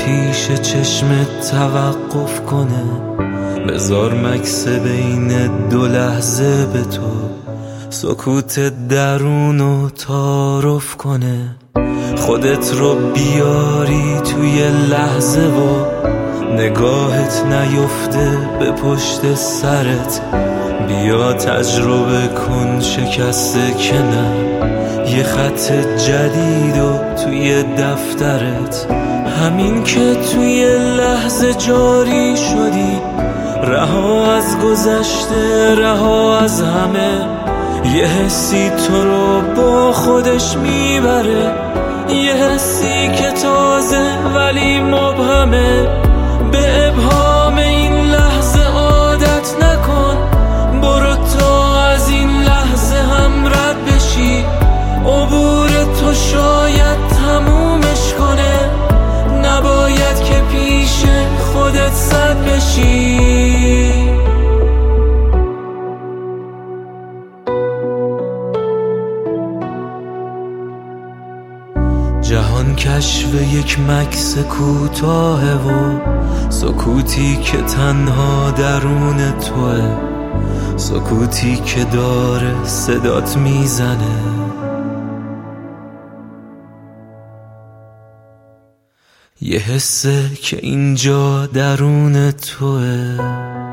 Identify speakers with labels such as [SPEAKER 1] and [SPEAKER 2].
[SPEAKER 1] پیش چشمت توقف کنه، بذار مکس بین دو لحظه به تو سکوت درونو تعارف کنه. خودت رو بیاری توی لحظه و نگاهت نیفته به پشت سرت. بیا تجربه کن شکسته که نه، یه خط جدید و توی دفترت. همین که توی لحظه جاری شدی، رها از گذشته، رها از همه. یه حسی تو رو با خودش میبره، یه حسی که تازه ولی مبهمه. به ابهام این لحظه عادت نکن، برو تا از این لحظه هم رد بشی. عبور تو شاید تمومش کنه، نباید که پیش خودت سد بشی. جهان کشف یک مکس کوتاهه و سکوتی که تنها درون توه، سکوتی که داره صدات میزنه. یه حسه که اینجا درون توه.